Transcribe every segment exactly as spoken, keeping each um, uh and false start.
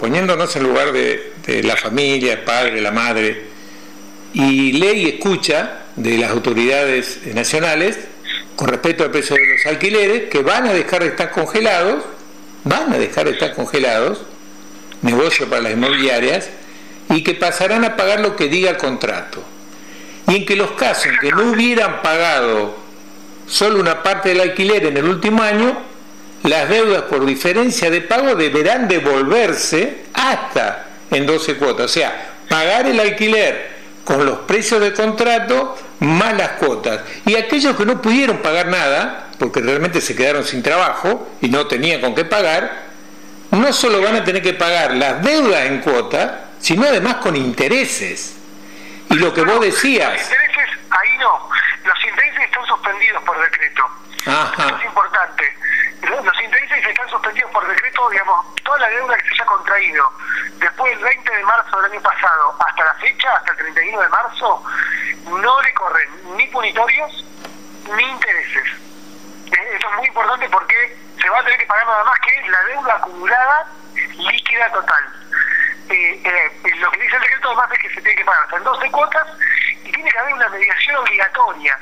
poniéndonos en lugar de, de la familia, el padre, la madre, y lee y escucha de las autoridades nacionales con respecto al precio de los alquileres, que van a dejar de estar congelados, van a dejar de estar congelados, negocio para las inmobiliarias, y que pasarán a pagar lo que diga el contrato. Y en que los casos en que no hubieran pagado solo una parte del alquiler en el último año, las deudas por diferencia de pago deberán devolverse hasta en doce cuotas. O sea, pagar el alquiler con los precios de contrato más las cuotas. Y aquellos que no pudieron pagar nada, porque realmente se quedaron sin trabajo y no tenían con qué pagar, no solo van a tener que pagar las deudas en cuota, sino además con intereses. Y lo que vos decías... Los intereses, ahí no. Los intereses están suspendidos por decreto. Ajá. Eso es importante. Los intereses están suspendidos por decreto, digamos, toda la deuda que se haya contraído después del veinte de marzo del año pasado hasta la fecha, hasta el treinta y uno de marzo, no le corren ni punitorios ni intereses. Eh, eso es muy importante porque se va a tener que pagar nada más que la deuda acumulada líquida total. Eh, eh, lo que dice el decreto además es que se tiene que pagar en doce cuotas y tiene que haber una mediación obligatoria.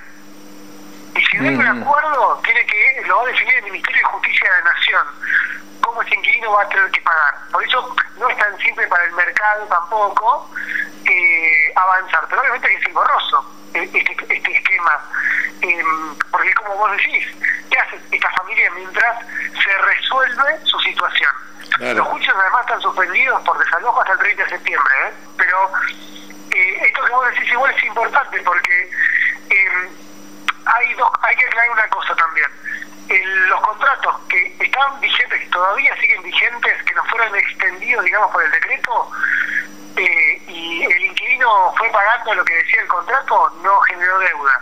Y si no hay un acuerdo, tiene que lo va a definir el Ministerio de Justicia de la Nación, cómo ese inquilino va a tener que pagar. Por eso no es tan simple para el mercado tampoco eh, avanzar, pero obviamente que es engorroso este, este esquema, eh, porque como vos decís, ¿qué hace esta familia mientras se resuelve su situación? Claro. Los juicios además están suspendidos por desalojo hasta el treinta de septiembre, ¿eh? Pero eh, esto que vos decís igual es importante porque eh, hay dos, hay que aclarar una cosa también. El, los contratos que están vigentes, que todavía siguen vigentes, que no fueron extendidos, digamos, por el decreto, eh, y el inquilino fue pagando lo que decía el contrato, no generó deuda.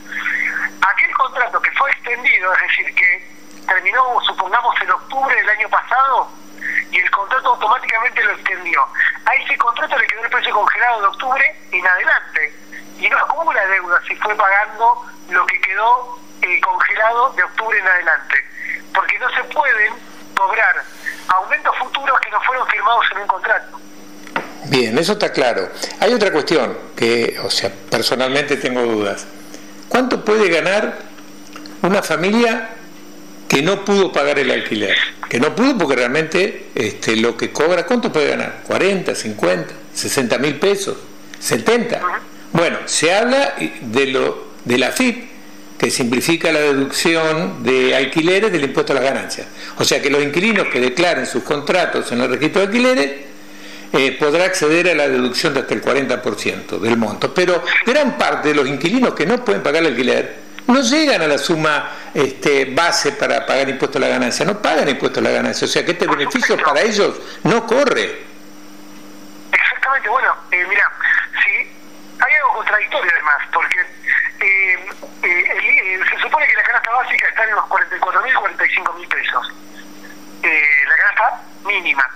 Aquel contrato que fue extendido, es decir, que terminó, supongamos, en octubre del año pasado, y el contrato automáticamente lo extendió. A ese contrato le quedó el precio congelado de octubre en adelante, y no acumula deuda si fue pagando lo que quedó eh, congelado de octubre en adelante, porque no se pueden cobrar aumentos futuros que no fueron firmados en un contrato. Bien, eso está claro. Hay otra cuestión que, o sea, personalmente tengo dudas. ¿Cuánto puede ganar una familia que no pudo pagar el alquiler? Que no pudo porque realmente este, lo que cobra, ¿cuánto puede ganar? ¿cuarenta, cincuenta, sesenta mil pesos? ¿setenta? Uh-huh. Bueno, se habla de lo de la F I P, que simplifica la deducción de alquileres del impuesto a las ganancias. O sea que los inquilinos que declaren sus contratos en el registro de alquileres eh, podrá acceder a la deducción de hasta el cuarenta por ciento del monto. Pero gran parte de los inquilinos que no pueden pagar el alquiler no llegan a la suma este, base para pagar impuesto a la ganancia, no pagan impuesto a la ganancia. O sea que este beneficio para ellos no corre. Exactamente, bueno, eh, mira, si hay algo contradictorio además, porque eh, eh, eh, se supone que la canasta básica está en los cuarenta y cuatro mil, cuarenta y cinco mil pesos. Eh, la canasta mínima.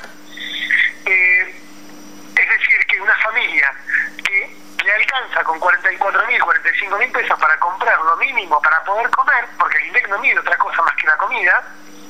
Eh, es decir, que una familia que le alcanza con cuarenta y cuatro mil, cuarenta y cinco mil pesos para comprar lo mínimo para poder comer, porque el INDEC no mide otra cosa más que la comida,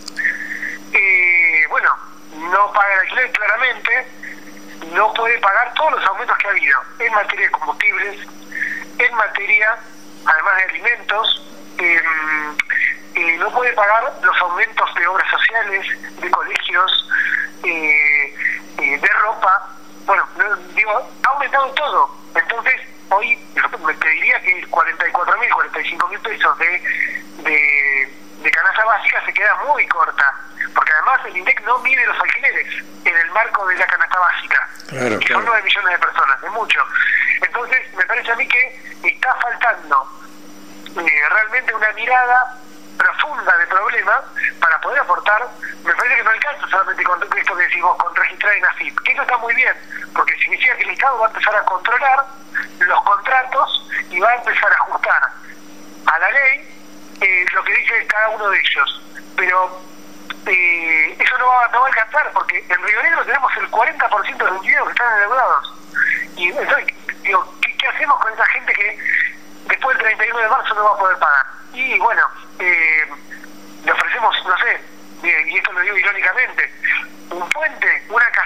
eh, bueno, no paga el alquiler claramente, no puede pagar todos los aumentos que ha habido en materia de combustibles, en materia, además de alimentos, eh, eh, no puede pagar los aumentos de obras sociales, de colegios, eh, eh, de ropa. Bueno, no, digo, ha aumentado todo. Entonces, hoy me pediría que cuarenta y cuatro mil, cuarenta y cinco mil pesos de, de, de canasta básica se queda muy corta, porque además el INDEC no mide los alquileres en el marco de la canasta básica, claro, que claro. son nueve millones de personas, es mucho. Entonces, me parece a mí que está faltando eh, realmente una mirada profunda de problema para poder aportar. Me parece que no alcanza solamente con esto que decimos, con registrar en A F I P, que eso está muy bien, porque significa que el Estado va a empezar a controlar los contratos y va a empezar a ajustar a la ley eh, lo que dice cada uno de ellos. Pero eh, eso no va, no va a alcanzar, porque en Río Negro tenemos el cuarenta por ciento de los inquilinos que están endeudados. Y entonces, digo, ¿qué, ¿qué hacemos con esa gente que después del treinta y uno de marzo no va a poder pagar? Y bueno, eh, le ofrecemos, no sé, y esto lo digo irónicamente, un puente, una casilla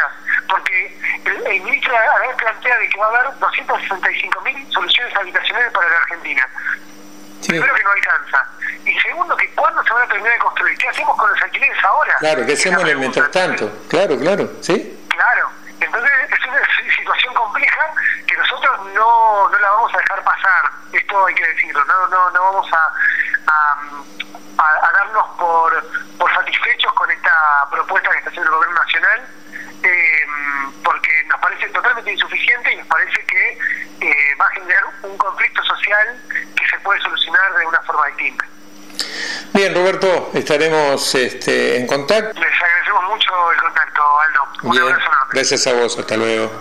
Argentina, porque el, el ministro a la vez plantea de que va a haber doscientas sesenta y cinco mil soluciones habitacionales para la Argentina. Sí. Primero que no alcanza. Y segundo, que ¿cuándo se van a terminar de construir? ¿Qué hacemos con los alquileres ahora? Claro, ¿qué hacemos en el mientras tanto? Claro, claro, ¿sí? Claro. Entonces es una situación compleja que nosotros no, no la vamos a dejar pasar. Esto hay que decirlo. No, no, no vamos a, a, a, a darnos por, por satisfechos con esta propuesta que está haciendo el gobierno nacional, eh, porque nos parece totalmente insuficiente y nos parece que eh, va a generar un conflicto social que se puede solucionar de una forma distinta. Bien, Roberto, estaremos este, en contacto. Les agradecemos mucho el contacto, Aldo. Un Bien, abrazo enorme. Gracias a vos, hasta luego.